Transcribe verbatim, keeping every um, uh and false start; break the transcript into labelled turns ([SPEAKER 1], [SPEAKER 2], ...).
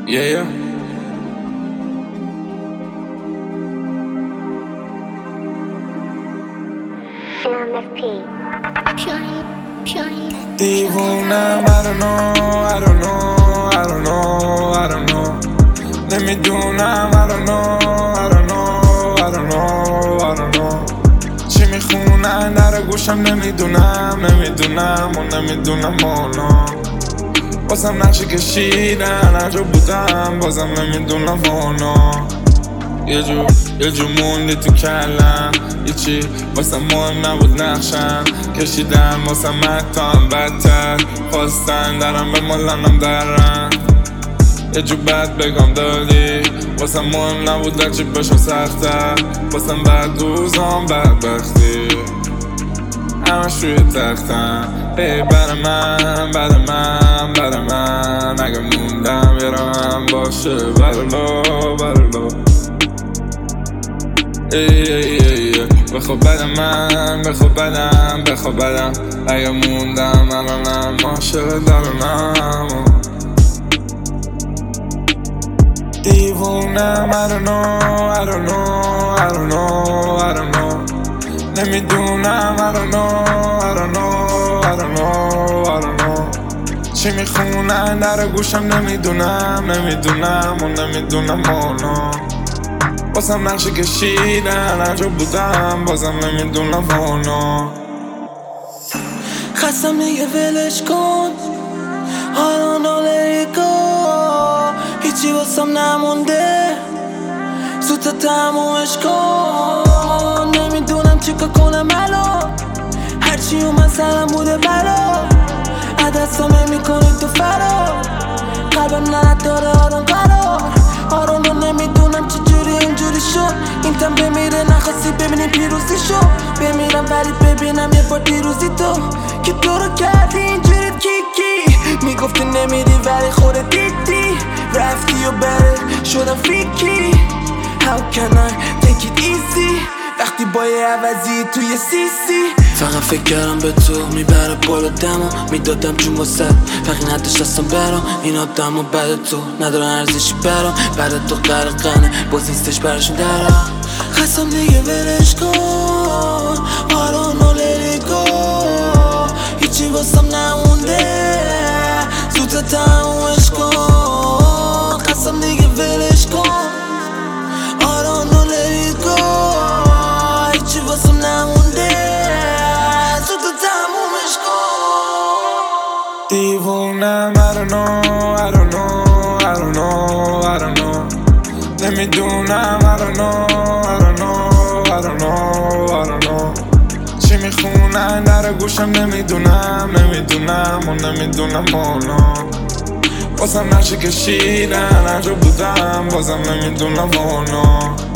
[SPEAKER 1] Yeah, yeah. دیوونم I don't know, I don't know, I don't know, I don't know. نمیدونم I don't know, I don't know, I don't know, I don't know. چی میخونن در گوشم نمیدونم، نمیدونم و نمیدونم وانا. بازم نقشی کشیدن هر جا بودم بازم نمیدونم وانا. یه جو یه جو موندی تو کلم، یه چی واسه مهم نبود نقشم کشیدن واسه مکتان بدتر خواستن درم به مالنم درن. یه جو بد بگم دادی واسه مهم نبود در چی بشم سختر واسه بد روزام بدبختی همش روی تختم. ای بر من بر من بر من اگه موندم یه راهم باشه برلو برلو. ای ای ای بخوا بد من بخوا بدم بخوا بدم اگه موندم الانم عاشق درونم. دیوونم I don't know, I don't know, I don't know, I don't know. نمیدونم I don't know, I don't know, I don't know, I don't know. چی میخونن در گوشم نمیدونم، نمیدونم و نمیدونم وانا. بازم نقشی کشیدن هر جا بودم بازم نمیدونم وانا.
[SPEAKER 2] خستم دیگه ولش کن I don't know let it go. هیچی واسم نمونده زودتا تمومش کن. نمیدونم چیکار کنم الان هرچی اومد سرم بوده بلا. عدستم میکنی تو فرار قلبم نداره آرام قرار آرام رو نمیدونم چجوری اینجوری شد. این تن بمیره نخواستی ببینی پیروزی شد. بمیرم ولی ببینم یه بار دیروزی تو که تو رو کردی اینجوری کیکی. میگفتی نمیری ولی خودت دیدی رفتی و بره شدم فیکی. How can I take it easy وقتی با یه عوضی توی سیسی. فقط فکر کردم به تو میبره بالا دمو میدادم جون واسه فقی نداشت دستم برام. این آدم و بعد تو ندارن ارزشی برام. بعد تو غرقنه باز نیستش برشون درم. خستم دیگه ولش کن I don't know let it go. هیچی واسم نمونده زودتا تمومش کن. خستم دیگه ولش کن I don't know let it go. هیچی واسم نمونده زودتا تمومش کن.
[SPEAKER 1] دیوونم I don't know, I don't know, I don't know, I don't know. نمیدونم I don't know, I don't know, I don't know, I don't know. چی میخونن در گوشم نمیدونم، نمیدونم و نمیدونم وانا. بازم نقشی کشیدن هر جا بودم بازم نمیدونم وانا.